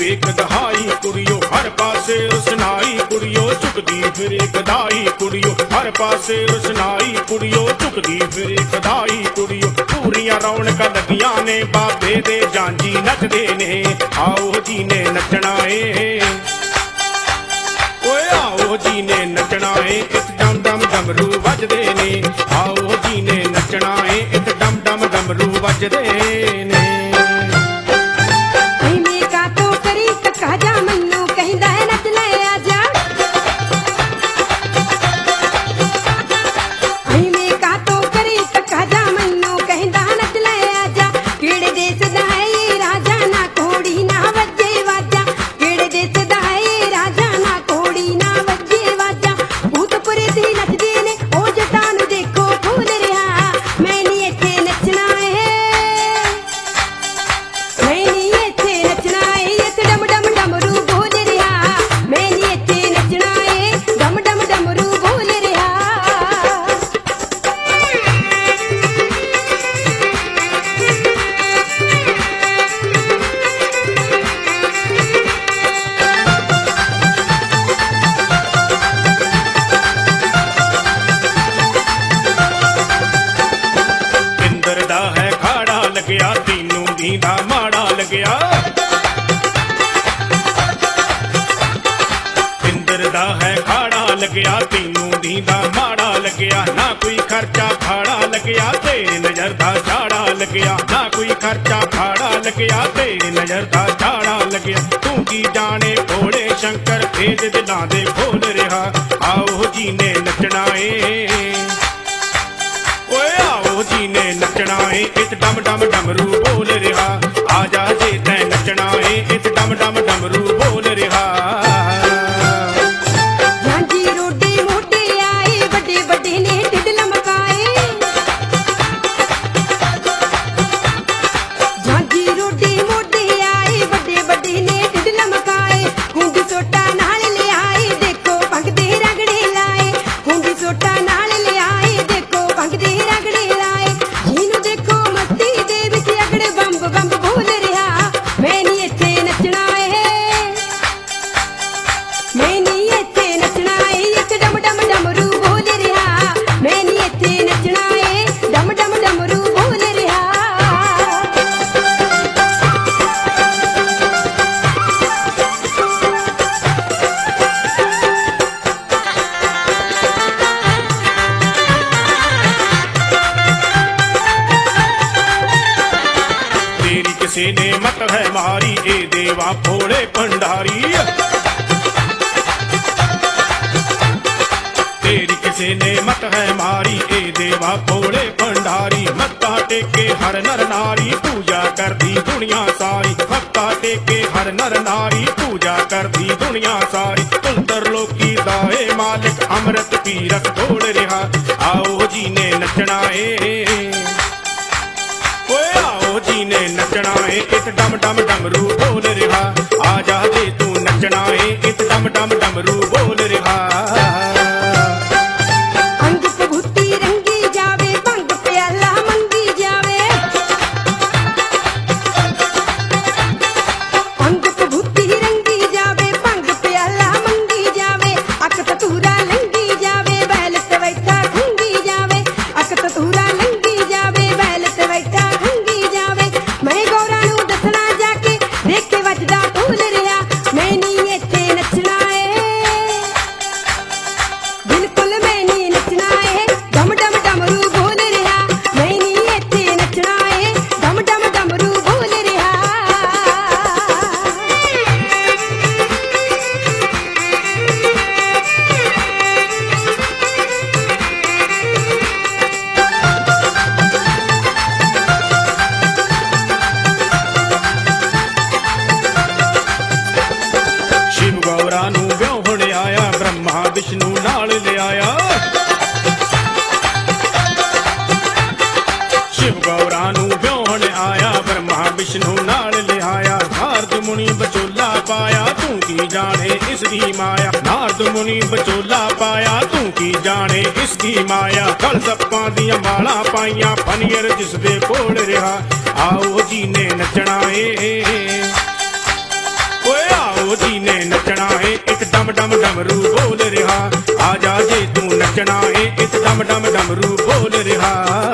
ਵੇਖ ਦਹਾਈ ਕੁੜੀਓ ਹਰ ਪਾਸੇ ਰੁਸਨਾਈ ਕੁੜੀਓ ਝੁਕਦੀ ਫਿਰੇ ਕਦਾਈ ਕੁੜੀਓ ਹਰ ਪਾਸੇ ਰੁਸਨਾਈ ਕੁੜੀਓ ਝੁਕਦੀ ਫਿਰੇ ਕਦਾਈ ਕੁੜੀਓ ਪੂਰੀਆਂ ਰੌਣਕਾਂ ਲੱਗੀਆਂ ਨੇ ਬਾਬੇ ਦੇ ਜਾਂਜੀ ਨੱਚਦੇ ਨੇ ਆਓ ਜੀ ਨੇ ਨੱਚਣਾ ਏ ਓਏ ਆਓ ਜੀ ਨੇ ਨੱਚਣਾ ਏ ਇੱਕ ਡਮ ਡਮ ਡਮਰੂ ਵੱਜਦੇ ਨੇ ਆਓ ਜੀ ਨੇ ਨੱਚਣਾ ਏ ਇੱਕ ਡਮ ਡਮ ਡਮਰੂ ਵੱਜਦੇ ਨੇ ਤੈਨੂੰ ਦੀਂਦਾ ਮਾੜਾ ਲੱਗਿਆ ਇੰਦਰ ਦਾ ਹੈ ਖਾੜਾ ਲੱਗਿਆ ਤੈਨੂੰ ਦੀਂਦਾ ਮਾੜਾ ਲੱਗਿਆ ਨਾ ਕੋਈ ਖਰਚਾ ਭਾੜਾ ਲੱਗਿਆ ਤੇਰੀ ਨਜ਼ਰ ਦਾ ਝਾੜਾ ਲੱਗਿਆ ਨਾ ਕੋਈ ਖਰਚਾ ਭਾੜਾ ਲੱਗਿਆ ਤੇਰੀ ਨਜ਼ਰ ਦਾ ਝਾੜਾ ਲੱਗਿਆ ਤੂੰ ਕੀ ਜਾਣੇ ਭੋਲੇ ਸ਼ੰਕਰ ਭੇਦ ਦਿਲਾਂ ਦੇ ਖੋਲ ਰਿਹਾ ਆਓ ਜੀ ਨੇ ਨੱਚਣਾ ਏ ਓਏ ਆਓ ਜੀ ਨੇ ਨੱਚਣਾ ਏ ਇੱਕ ਡਮ ਡਮ ਡਮਰੂ ਬੋਲ ਰਿਹਾ ਆ ਜਾ ਜੇ ਤੈਂ ਨੱਚਣਾ ਏ ਇੱਕ ਡਮ ਡਮ ਡਮਰੂ ਬੋਲ ਰਿਹਾ ਜਾਂਜੀ ਰੋਡੇ ਮੋਢੇ ਆਏ ਵੱਡੇ ਵੱਡੇ ਨੇ ਢਿੱਡ ਲਮਕਾਏ ਜਾਂਜੀ ਰੋਡੇ ਮੋਢੇ ਆਏ ਵੱਡੇ ਵੱਡੇ ਨੇ ਢਿੱਡ ਲਮਕਾਏ ਕੁੰਡੀ ਸੋਟਾ ਨਾਲ ਲਿਆਏ ਦੇਖੋ ਭੰਗਦੇ ਰਗੜੇ ਲਾਏ ਕੁੰਡੀ ਸੋਟਾ ਨਾਲ ਲਿਆਏ ਦੇਖੋ ਭੰਗਦੇ ਰਗੜੇ ਲਾਏ ਜਿਹਨੂੰ ਦੇਖੋ ਮਸਤੀ ਦੇ ਵਿੱਚ ਅਗੜੇ ਬੰਬ ਬੰਬ ਬੋਲ ਰਿਹਾ ਮੈਂ ਨਹੀਂ ਇੱਥੇ ਨੱਚਣਾ ਏ ਮੈਂ ਨਹੀਂ ਇੱਥੇ ਨੱਚਣਾ ਏ ਇੱਕ ਡਮ ਡਮ ਡਮਰੂ ਬੋਲ ਰਿਹਾ ਮੈਂ ਨਹੀਂ ਇੱਥੇ ਨੱਚਣਾ ਏ ਡਮ ਡਮ ਡਮਰੂ ਬੋਲ ਰਿਹਾ तेरी किसी ने मत है मारी ए देवा भोले भंडारी तेरी किसी ने मत है मारी ए देवा भोले भंडारी मत्था टेके हर नर नारी पूजा करदी दुनिया सारी मत्था टेके हर नर नारी पूजा करदी दुनिया सारी तुलतर लोकी दाए मालिक अमृत पीरस ढोल रहा आओ जी ने नचना ए ਓਏ ਆਓ ਜੀ ਨੇ ਨੱਚਣਾ ਏ ਇੱਕ ਡਮ ਡਮ ਡਮਰੂ ਬੋਲ ਰਿਹਾ ਆ ਜਾ ਜੇ ਤੂੰ ਨੱਚਣਾ ਏ ਇੱਕ ਡਮ ਡਮ ਡਮਰੂ ਬੋਲ ਰਿਹਾ ਅੰਗ ਭੂਤੀ ਰੰਗੀ ਜਾਵੇ ਭੰਗ ਪਿਆਲਾ ਮੰਗੀ ਜਾਵੇ ਅੰਗ ਭੂਤੀ ਰੰਗੀ ਜਾਵੇ ਭੰਗ ਪਿਆਲਾ ਮੰਗੀ ਜਾਵੇ ਅੱਖ ਤਤੂਰਾ ਲੰਗੀ ਜਾਵੇ ਬੈਲ ਤੇ ਬੈਠਾ ਖੰਗੀ ਜਾਵੇ ਅੱਖ ਤਤੂਰਾ ਲੰਗੀ ਜਾਵੇ ਬੈਲ ਤੇ ਬੈਠਾ ਖੰਗੀ ਜਾਵੇ ਮੈਂ ਗੌਰਾਂ ਨੂੰ ਦੱਸਣਾ ਜਾ ਕੇ ਦੇਖੇ ਵੱਜਦਾ ਢੋਲ ਰਿਹਾ ਮੈਂ ਨਹੀਂ ਇੱਥੇ ਨੱਚਣਾ ਏ ਬਿਲਕੁਲ ਮੈਂ ਨਹੀਂ ਨੱਚਣਾ ਏ ਡਮ ਡਮ ਡਮਰੂ ਬੋਲ ਰਿਹਾ ਮੈਂ ਨਹੀਂ ਇੱਥੇ ਨੱਚਣਾ ਏ ਡਮ ਡਮ ਡਮਰੂ ਬੋਲ ਰਿਹਾ ਸ਼ਿਵ ਗੌਰਾ ਨੂੰ ਵਿਆਹੁਣ ਆਇਆ ਬ੍ਰਹਮਾ ਵਿਸ਼ਨੂੰ ਨਾਲ ਲਿਆਇਆ ਸ਼ਿਵ ਗੌਰਾ ਨੂੰ ਵਿਆਹੁਣ ਆਇਆ ਬ੍ਰਹਮਾ ਵਿਸ਼ਨੂੰ ਨਾਲ ਲਿਆਇਆ ਨਾਰਦ ਮੁਨੀ ਬਚੋਲਾ ਪਾਇਆ ਤੂੰ ਕੀ ਜਾਣੇ ਇਸ ਦੀ ਮਾਇਆ ਨਾਰਦ ਮੁਨੀ ਬਚੋਲਾ ਪਾਇਆ ਤੂੰ ਕੀ ਜਾਣੇ ਇਸ ਦੀ ਮਾਇਆ ਗਲ ਸੱਪਾਂ ਦੀਆਂ ਮਾਲਾਂ ਪਾਈਆਂ ਫਨੀਅਰ ਜਿਸ ਦੇ ਕੋਲ ਰਿਹਾ ਆਓ ਜੀ ਨੇ ਨੱਚਣਾ ਏ ਓਏ ਡਮ ਡਮ ਡਮਰੂ ਬੋਲ ਰਿਹਾ